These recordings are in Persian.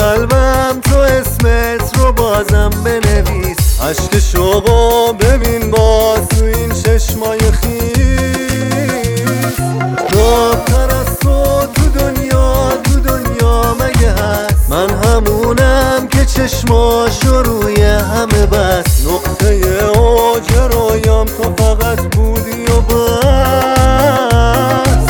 قلبم تو اسمت رو بازم بنویس. عشق شوقو ببین باز تو این چشمای خیس. داغ‌تر از تو دنیا مگه هست؟ من همونم که چشماشو روی همه بس. نقطه اوج رویام تو فقط بودی و بس.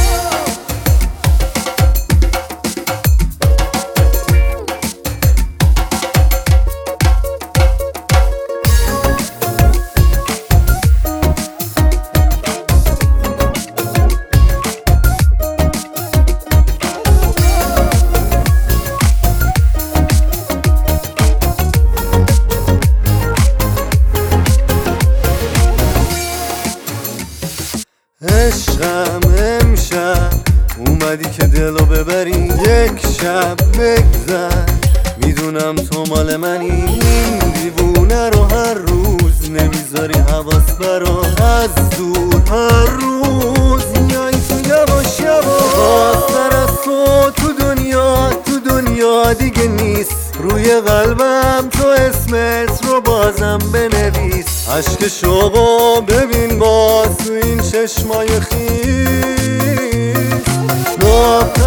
عشقم امشب اومدی که دلو ببری. یک شب بگذر میدونم تو مال منی. این دیوونه رو هر روز نمیذاری حواس برا. از دور هر روز میای تو یواش یواش. بازتر از تو دنیا دیگه نیست. روی قلبم تو اسمت رو بازم بنویس. عشق شوقو ببین باز تو این چشمای خیس.